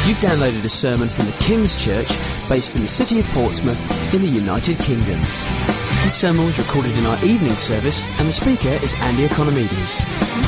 You've downloaded a sermon from the King's Church, based in the city of Portsmouth in the United Kingdom. This sermon was recorded in our evening service, and the speaker is Andy Economides.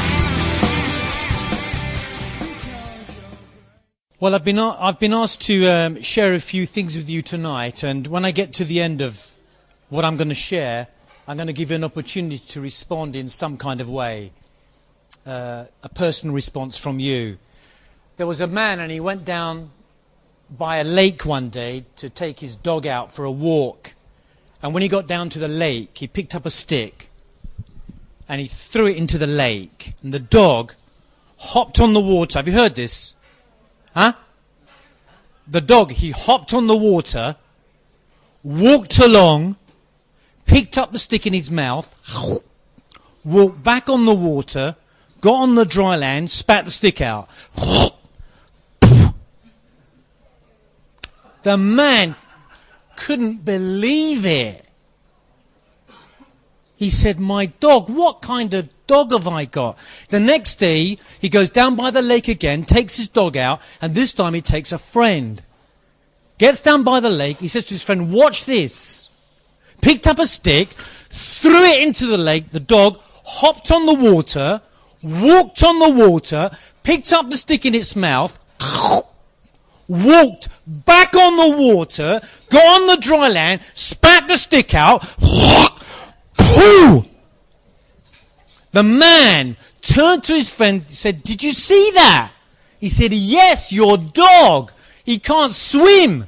Well, I've been asked to share a few things with you tonight, and when I get to the end of what I'm going to share, I'm going to give you an opportunity to respond in some kind of way, a personal response from you. There was a man, and he went down by a lake one day to take his dog out for a walk. And when he got down to the lake, he picked up a stick and he threw it into the lake. And the dog hopped on the water. Have you heard this? Huh? The dog, he hopped on the water, walked along, picked up the stick in his mouth, walked back on the water, got on the dry land, spat the stick out. The man couldn't believe it. He said, "My dog, what kind of dog have I got?" The next day, he goes down by the lake again, takes his dog out, and this time he takes a friend. Gets down by the lake, he says to his friend, "Watch this." Picked up a stick, threw it into the lake. The dog hopped on the water, walked on the water, picked up the stick in its mouth, walked back on the water, got on the dry land, spat the stick out. Pooh! The man turned to his friend and said, "Did you see that?" He said, "Yes, your dog. He can't swim."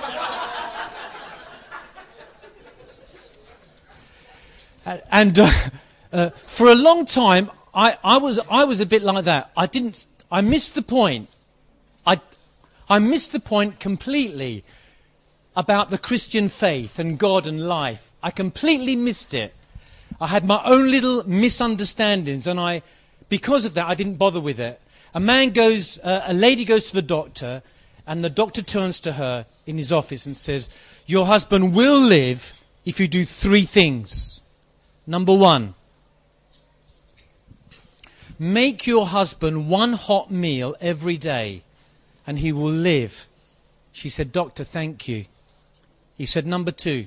And for a long time, I was a bit like that. I missed the point. I missed the point completely about the Christian faith and God and life. I completely missed it. I had my own little misunderstandings, and because of that, I didn't bother with it. A lady goes to the doctor, and the doctor turns to her in his office and says, "Your husband will live if you do 3 things. Number 1, make your husband 1 hot meal every day, and he will live." She said, "Doctor, thank you." He said, "Number 2,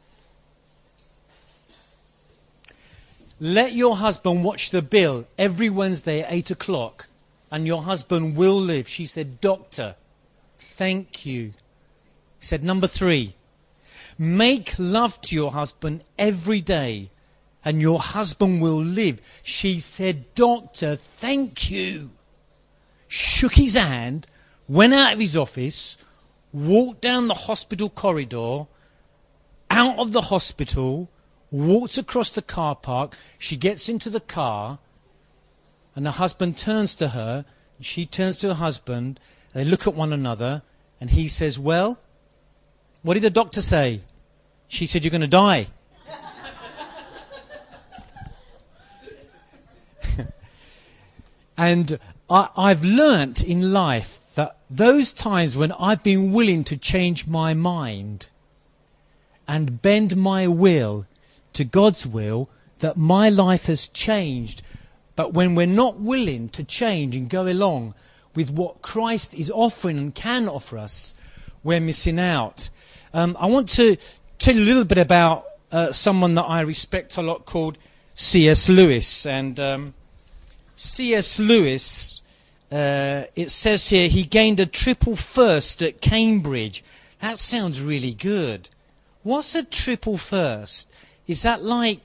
let your husband watch the bill every Wednesday at 8 o'clock, and your husband will live." She said, "Doctor, thank you." He said, "Number 3, make love to your husband every day, and your husband will live." She said, "Doctor, thank you." Shook his hand, went out of his office, walked down the hospital corridor, out of the hospital, walked across the car park. She gets into the car, and the husband turns to her, and she turns to her husband, and they look at one another, and he says, "Well, what did the doctor say?" She said, "You're going to die." And I've learnt in life that those times when I've been willing to change my mind and bend my will to God's will, that my life has changed. But when we're not willing to change and go along with what Christ is offering and can offer us, we're missing out. I want to tell you a little bit about someone that I respect a lot called C.S. Lewis. And C.S. Lewis, it says here, he gained a triple first at Cambridge. That sounds really good. What's a triple first? Is that like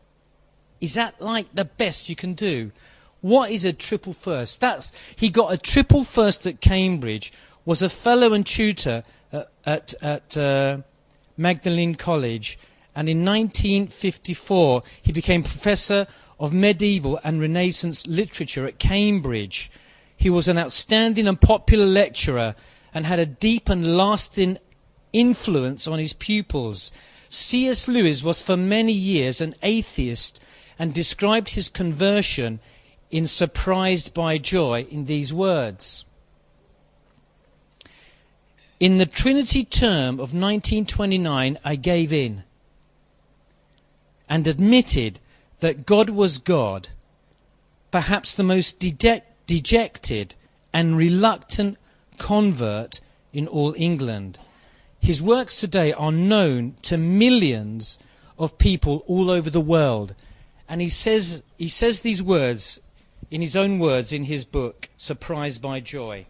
the best you can do? What is a triple first? He got a triple first at Cambridge, was a fellow and tutor at Magdalene College, and in 1954 he became professor of medieval and Renaissance literature at Cambridge. He was an outstanding and popular lecturer and had a deep and lasting influence on his pupils. C.S. Lewis was for many years an atheist and described his conversion in Surprised by Joy in these words: "In the Trinity term of 1929, I gave in and admitted that God was God, perhaps the most dejected and reluctant convert in all England. His works today are known to millions of people all over the world. And he says these words, in his own words, in his book, Surprised by Joy.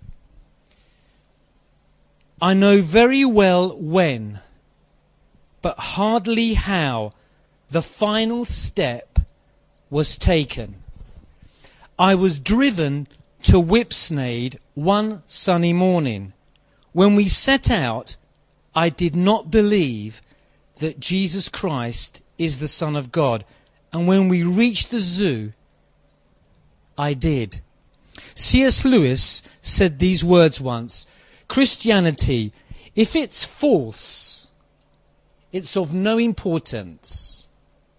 I know very well when, but hardly how, the final step was taken. I was driven to Whipsnade one sunny morning. When we set out, I did not believe that Jesus Christ is the Son of God. And when we reached the zoo, I did. C.S. Lewis said these words once: Christianity, if it's false, it's of no importance.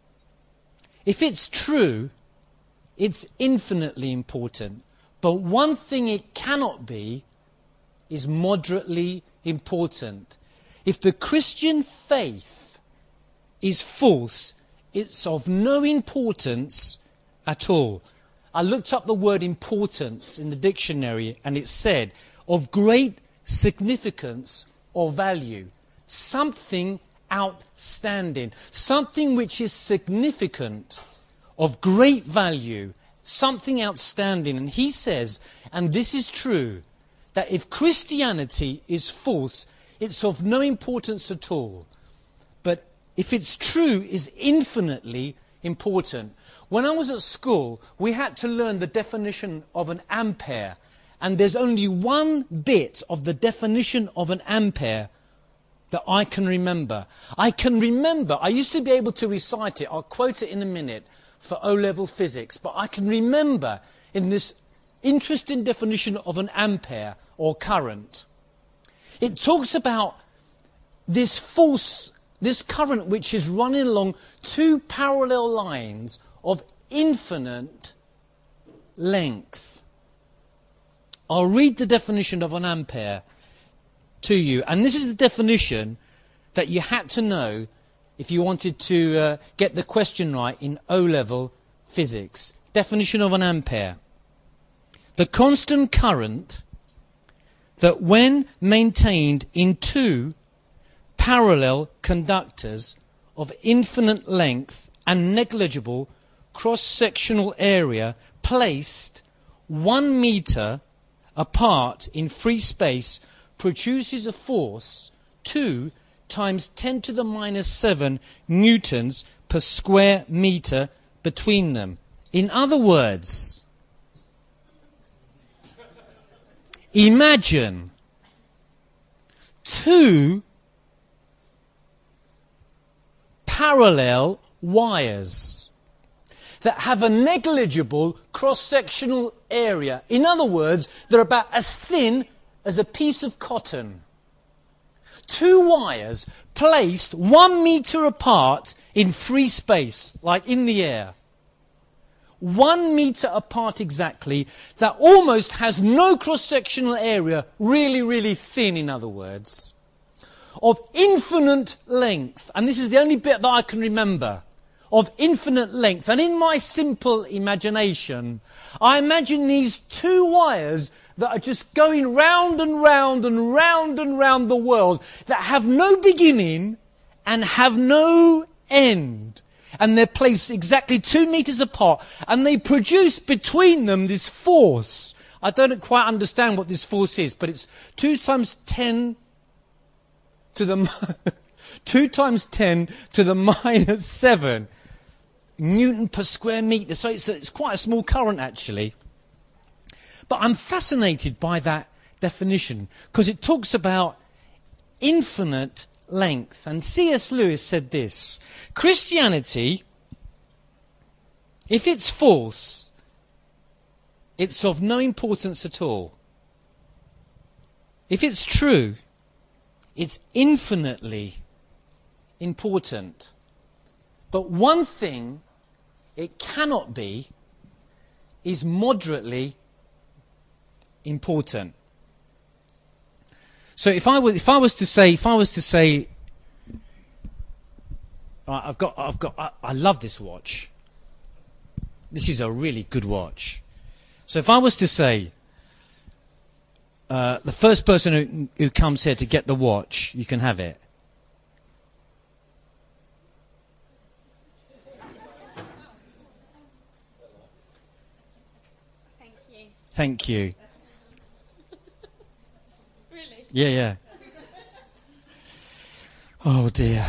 If it's true, it's infinitely important. But one thing it cannot be is moderately important. If the Christian faith is false, it's of no importance at all. I looked up the word importance in the dictionary, and it said of great significance or value. Something outstanding. Something which is significant, of great value. Something outstanding. And he says, and this is true, that if Christianity is false, it's of no importance at all. But if it's true, is infinitely important. When I was at school, we had to learn the definition of an ampere. And there's only one bit of the definition of an ampere that I can remember. I used to be able to recite it. I'll quote it in a minute for O-level physics. But I can remember in this interesting definition of an ampere or current. It talks about this current which is running along two parallel lines of infinite length. I'll read the definition of an ampere to you. And this is the definition that you had to know if you wanted to get the question right in O-level physics. Definition of an ampere: the constant current that when maintained in two parallel conductors of infinite length and negligible cross-sectional area placed 1 meter apart in free space produces a force 2 times 10 to the minus 7 newtons per square meter between them. In other words, imagine two parallel wires that have a negligible cross-sectional area. In other words, they're about as thin as a piece of cotton. Two wires placed 1 meter apart in free space, like in the air. 1 meter apart exactly, that almost has no cross-sectional area, really, really thin, in other words, of infinite length. And this is the only bit that I can remember, of infinite length. And in my simple imagination, I imagine these two wires that are just going round and round and round and round the world, that have no beginning and have no end. And they're placed exactly 2 meters apart, and they produce between them this force. I don't quite understand what this force is, but it's 2 times 10 to the 2 times 10 to the minus 7 Newton per square meter. So it's quite a small current, actually. But I'm fascinated by that definition because it talks about infinite length. And C.S. Lewis said this: Christianity, if it's false, it's of no importance at all. If it's true, it's infinitely important. But one thing it cannot be is moderately important. So if I was to say, I love this watch. This is a really good watch. So if I was to say, the first person who comes here to get the watch, you can have it. Thank you. Really? Yeah. Oh dear.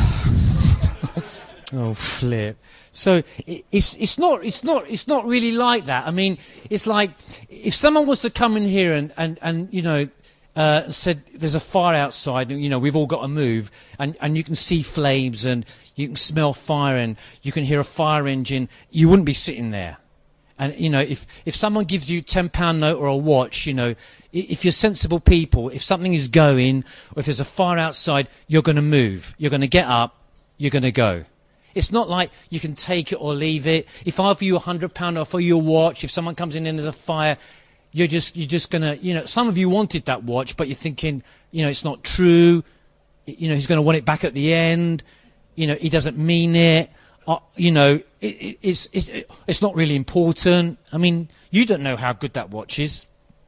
Oh flip. So it's not really like that. I mean, it's like if someone was to come in here and you know said there's a fire outside and you know we've all got to move and you can see flames and you can smell fire and you can hear a fire engine, you wouldn't be sitting there. And, you know, if someone gives you £10 note or a watch, you know, if you're sensible people, if something is going, or if there's a fire outside, you're going to move. You're going to get up. You're going to go. It's not like you can take it or leave it. If I offer you £100 or offer you a watch, if someone comes in and there's a fire, you're just going to, you know, some of you wanted that watch, but you're thinking, you know, it's not true. You know, he's going to want it back at the end. You know, he doesn't mean it. You know, it's not really important. I mean, you don't know how good that watch is.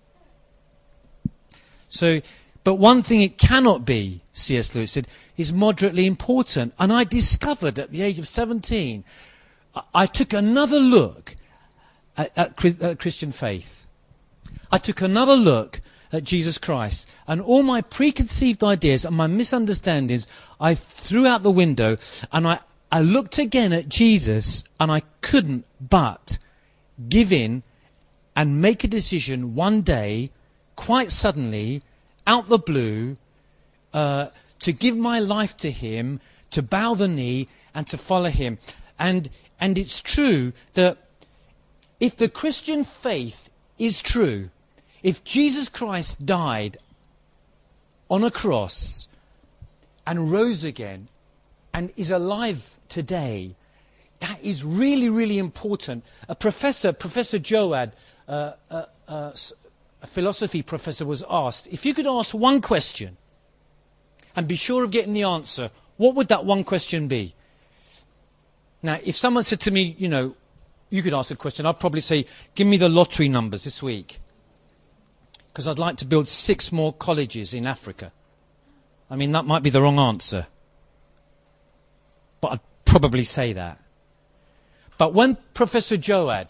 So, but one thing it cannot be, C.S. Lewis said, is moderately important. And I discovered at the age of 17, I took another look at Christian faith. I took another look at Jesus Christ. And all my preconceived ideas and my misunderstandings, I threw out the window and I looked again at Jesus and I couldn't but give in and make a decision one day, quite suddenly, out the blue, to give my life to him, to bow the knee and to follow him. And it's true that if the Christian faith is true, if Jesus Christ died on a cross and rose again and is alive today, that is really, really important. Professor Joad, a philosophy professor, was asked, if you could ask one question and be sure of getting the answer, what would that one question be? Now, if someone said to me, you know, you could ask a question, I'd probably say, give me the lottery numbers this week. Because I'd like to build 6 more colleges in Africa. I mean, that might be the wrong answer. But I'd probably say that. But when Professor Joad,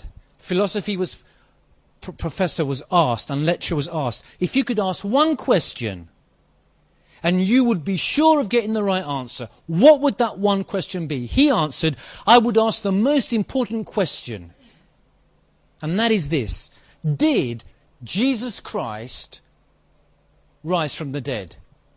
professor was asked, and lecturer was asked, if you could ask one question and you would be sure of getting the right answer, what would that one question be? He answered, I would ask the most important question. And that is this: did Jesus Christ rise from the dead?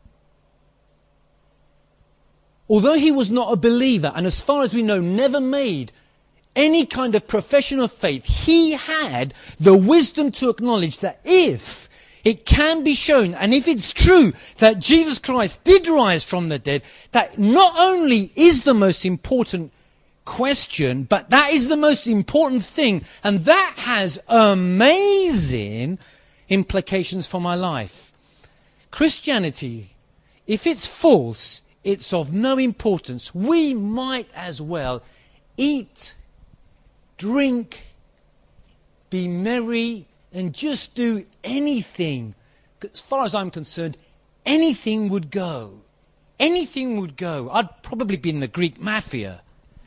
Although he was not a believer, and as far as we know, never made any kind of profession of faith, he had the wisdom to acknowledge that if it can be shown, and if it's true that Jesus Christ did rise from the dead, that not only is the most important question, but that is the most important thing, and that has amazing implications for my life. Christianity, if it's false, it's of no importance. We might as well eat, drink, be merry, and just do anything. As far as I'm concerned, anything would go. Anything would go. I'd probably be in the Greek mafia.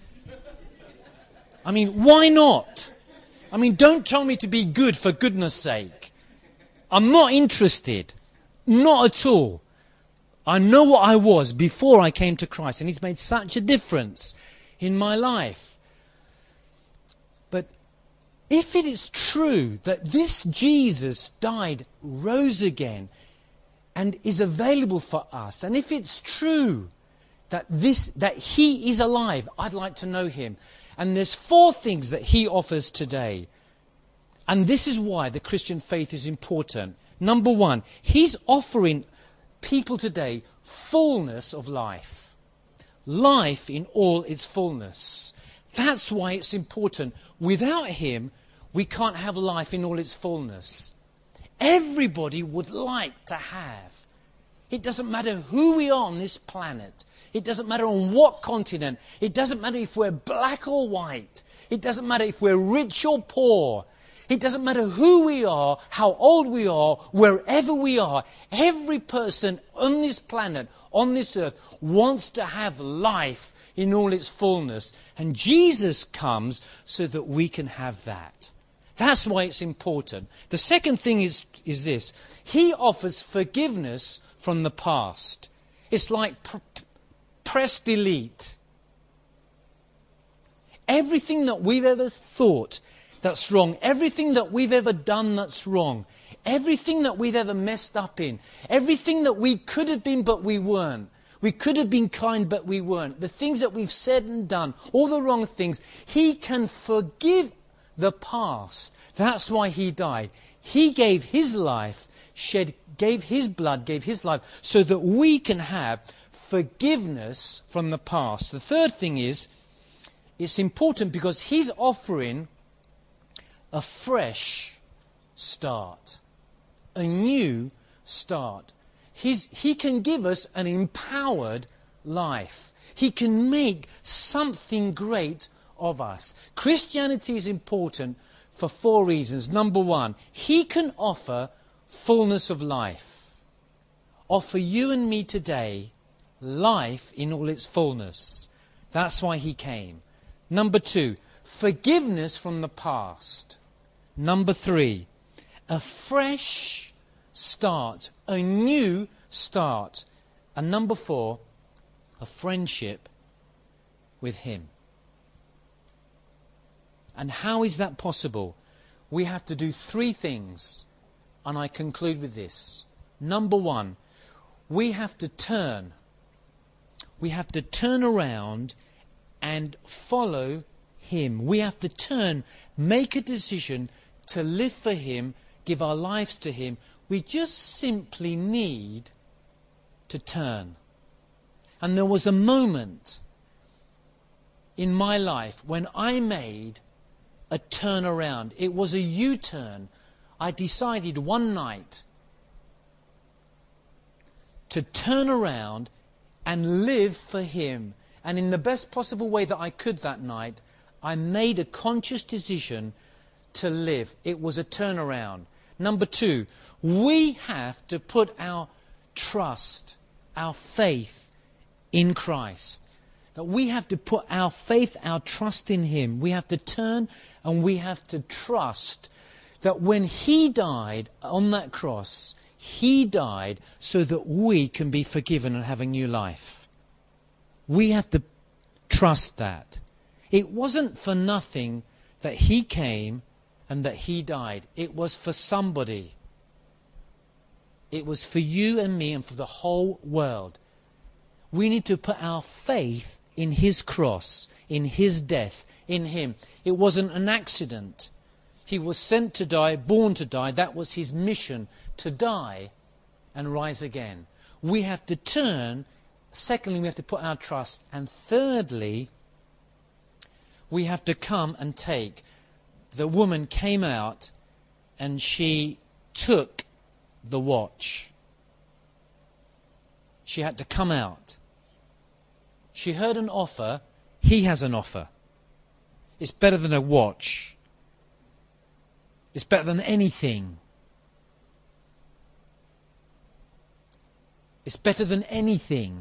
I mean, why not? I mean, don't tell me to be good for goodness sake. I'm not interested. Not at all. I know what I was before I came to Christ, and he's made such a difference in my life. But if it is true that this Jesus died, rose again, and is available for us, and if it's true that he is alive, I'd like to know him. And there's 4 things that he offers today. And this is why the Christian faith is important. Number 1, he's offering people today fullness of life. Life in all its fullness. That's why it's important. Without him, we can't have life in all its fullness. Everybody would like to have. It doesn't matter who we are on this planet. It doesn't matter on what continent. It doesn't matter if we're black or white. It doesn't matter if we're rich or poor. It doesn't matter who we are, how old we are, wherever we are. Every person on this planet, on this earth, wants to have life in all its fullness. And Jesus comes so that we can have that. That's why it's important. The second thing is this. He offers forgiveness from the past. It's like press delete. Everything that we've ever thought that's wrong, everything that we've ever done that's wrong, everything that we've ever messed up in, everything that we could have been but we weren't. We could have been kind but we weren't. The things that we've said and done, all the wrong things, He can forgive the past. That's why He died. He gave His life, gave His blood, gave His life, so that we can have forgiveness from the past. The third thing is, it's important because He's offering a fresh start, a new start. He can give us an empowered life. He can make something great of us. Christianity is important for 4 reasons. Number 1, He can offer fullness of life. Offer you and me today life in all its fullness. That's why He came. Number 2, forgiveness from the past. Number 3, a fresh start, a new start. And number 4, a friendship with Him. And how is that possible? We have to do 3 things. And I conclude with this. Number 1, we have to turn. We have to turn around and follow Him. We have to turn, make a decision to live for Him, give our lives to Him. We just simply need to turn. And there was a moment in my life when I made a turnaround. It was a U-turn. I decided one night to turn around and live for Him. And in the best possible way that I could that night, I made a conscious decision to live. It was a turnaround. Number 2, we have to put our trust, our faith in Christ. That we have to put our faith, our trust in Him. We have to turn and we have to trust that when He died on that cross, He died so that we can be forgiven and have a new life. We have to trust that. It wasn't for nothing that He came and that He died. It was for somebody. It was for you and me and for the whole world. We need to put our faith in His cross, in His death, in Him. It wasn't an accident. He was sent to die, born to die. That was His mission, to die and rise again. We have to turn. Secondly, we have to put our trust. And thirdly, we have to come and take. The woman came out and she took the watch. She had to come out. She heard an offer. He has an offer. It's better than a watch. It's better than anything. It's better than anything.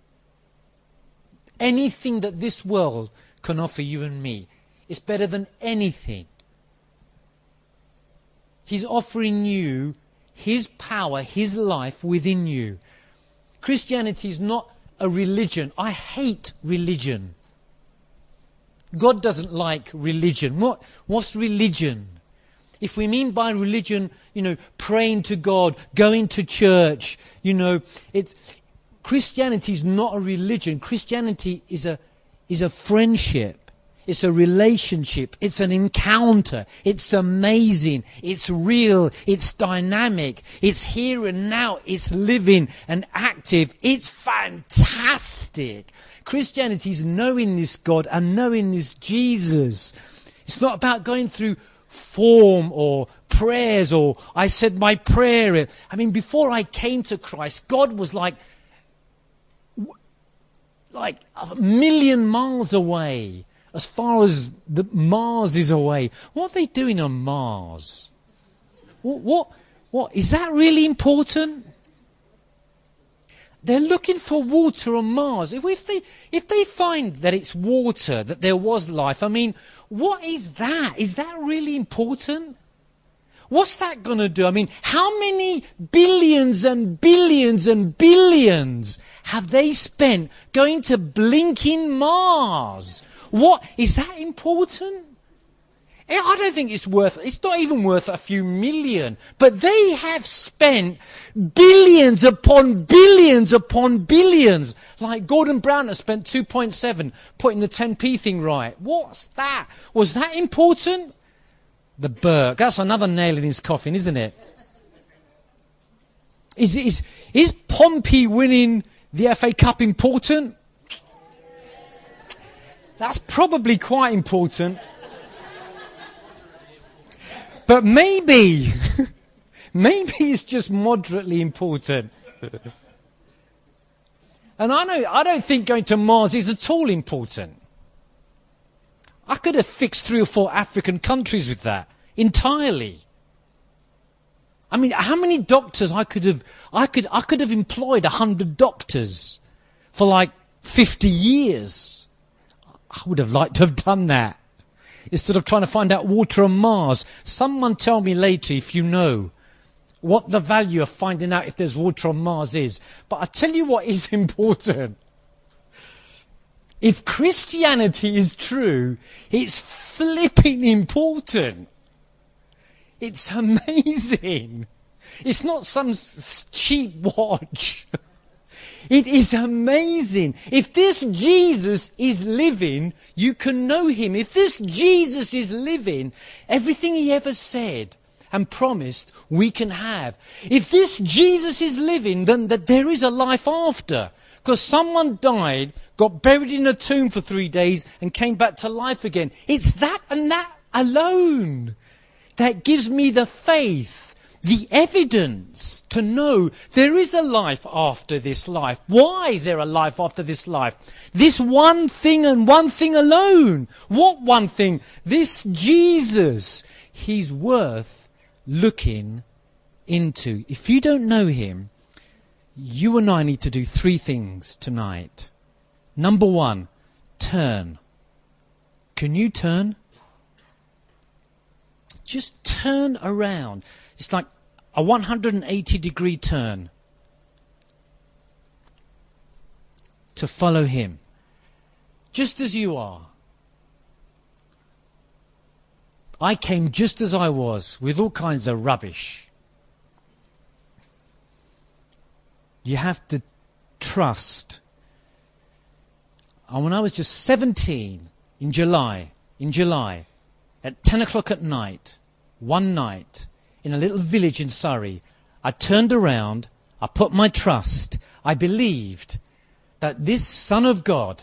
Anything that this world can offer you and me. It's better than anything. He's offering you His power, His life within you. Christianity is not a religion. I hate religion. God doesn't like religion. What's religion? If we mean by religion, praying to God, going to church, Christianity is not a religion. Christianity is a friendship. It's a relationship. It's an encounter. It's amazing. It's real. It's dynamic. It's here and now. It's living and active. It's fantastic. Christianity is knowing this God and knowing this Jesus. It's not about going through form or prayers or I said my prayer. I mean, before I came to Christ, God was like a million miles away. as far as Mars is away. What are they doing on Mars? What is that really important? They're looking for water on Mars. If they find that it's water, that there was life, I mean, what is that? Is that really important? What's that going to do? I mean, how many billions and billions and billions have they spent going to blinking Mars? What, is that important? I don't think it's not even worth a few million, but they have spent billions upon billions upon billions. Like Gordon Brown has spent 2.7 putting the 10p thing right. What's that? Was that important? The Burke. That's another nail in his coffin, isn't it? Is Pompey winning the FA Cup important? That's probably quite important. But maybe it's just moderately important. And I don't think going to Mars is at all important. I could have fixed 3 or 4 African countries with that entirely. I mean, how many doctors I could have employed 100 doctors for like 50 years. I would have liked to have done that. Instead of trying to find out water on Mars. Someone tell me later if you know what the value of finding out if there's water on Mars is. But I tell you what is important. If Christianity is true, it's flipping important. It's amazing. It's not some cheap watch. It is amazing. If this Jesus is living, you can know him. If this Jesus is living, everything he ever said and promised, we can have. If this Jesus is living, then that there is a life after. Because someone died, got buried in a tomb for 3 days and came back to life again. It's that and that alone that gives me the faith, the evidence to know there is a life after this life. Why is there a life after this life? This one thing and one thing alone. What one thing? This Jesus. He's worth looking into. If you don't know him, you and I need to do 3 things tonight. Number 1, turn. Can you turn? Just turn around. It's like a 180-degree turn to follow him. Just as you are. I came just as I was, with all kinds of rubbish. You have to trust. And when I was just 17, in July, at 10 o'clock at night, one night, in a little village in Surrey, I turned around, I put my trust, I believed that this Son of God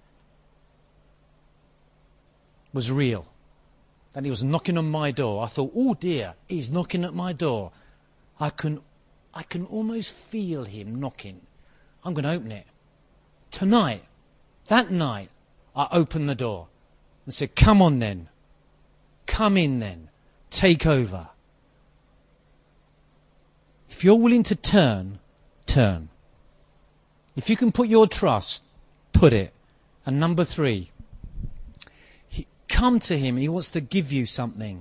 was real. That he was knocking on my door. I thought, oh dear, he's knocking at my door. I can almost feel him knocking. I'm going to open it. Tonight, that night, I opened the door and said, come on then. Come in then. Take over. If you're willing to turn, turn. If you can put your trust, put it. And number 3, come to him. He wants to give you something.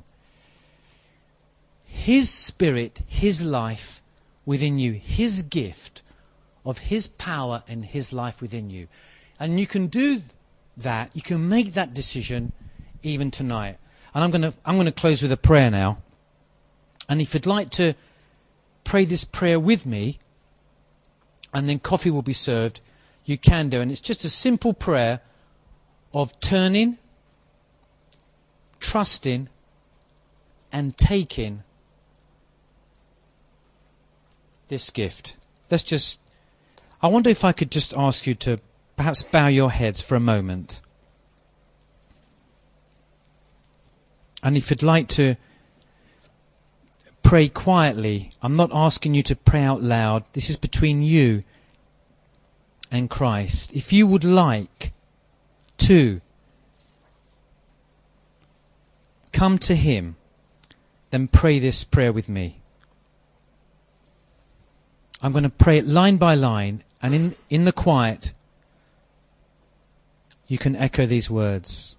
His spirit, his life within you, his gift of his power and his life within you. And you can do that. You can make that decision even tonight. And I'm going to close with a prayer now. And if you'd like to pray this prayer with me, and then coffee will be served, you can do. And it's just a simple prayer of turning, trusting, and taking this gift. I wonder if I could just ask you to perhaps bow your heads for a moment. And if you'd like to pray quietly, I'm not asking you to pray out loud. This is between you and Christ. If you would like to come to him, then pray this prayer with me. I'm going to pray it line by line, and in the quiet, you can echo these words.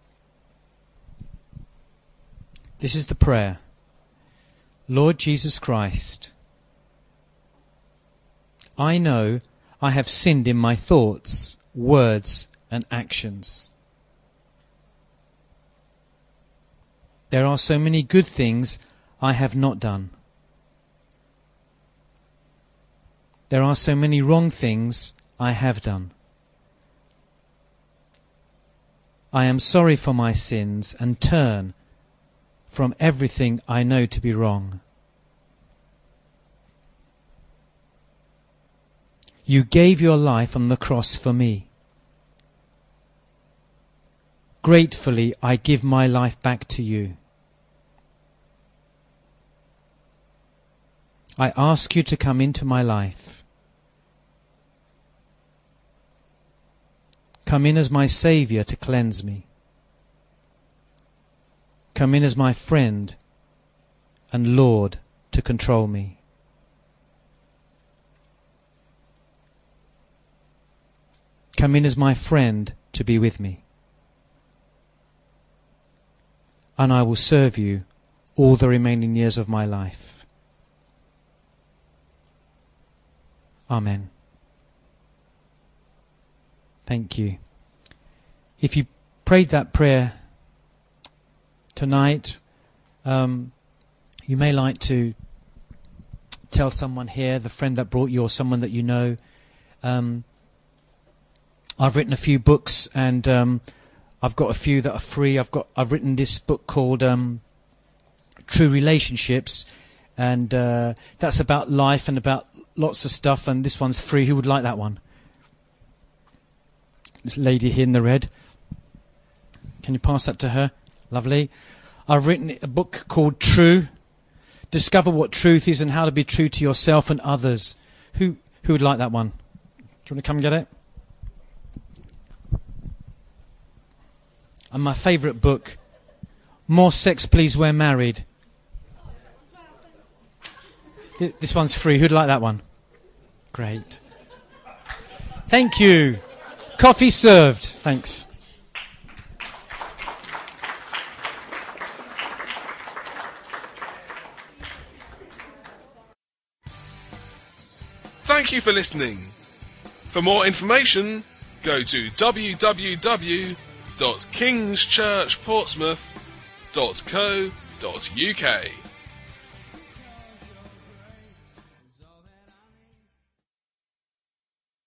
This is the prayer. Lord Jesus Christ, I know I have sinned in my thoughts, words, and actions. There are so many good things I have not done. There are so many wrong things I have done. I am sorry for my sins and turn from everything I know to be wrong. You gave your life on the cross for me. Gratefully, I give my life back to you. I ask you to come into my life. Come in as my Saviour to cleanse me. Come in as my friend and Lord to control me. Come in as my friend to be with me. And I will serve you all the remaining years of my life. Amen. Thank you. If you prayed that prayer tonight, you may like to tell someone here, the friend that brought you or someone that you know. I've written a few books, and I've got a few that are free. I've written this book called True Relationships, and that's about life and about lots of stuff, and this one's free. Who would like that one? This lady here in the red. Can you pass that to her? Lovely. I've written a book called True. Discover what truth is and how to be true to yourself and others. Who would like that one? Do you want to come and get it? And my favourite book, More Sex, Please, We're Married. This one's free. Who'd like that one? Great. Thank you. Coffee served. Thanks. Thank you for listening. For more information, go to www.kingschurchportsmouth.co.uk.